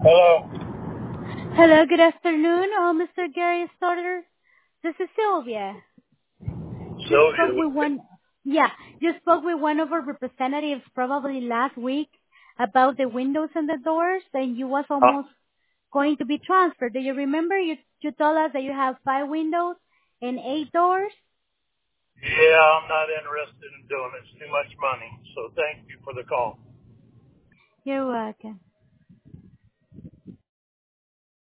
Hello. Hello, good afternoon, Mr. Gary Stoddard. This is Sylvia. You spoke Sylvia. with one, yeah, you spoke with one of our representatives probably last week about the windows and the doors, and you was Uh, almost going to be transferred. Do you remember? You told us that you have 5 windows and 8 doors. yeah, I'm not interested in doing it. It's too much money. So thank you for the call. You're welcome.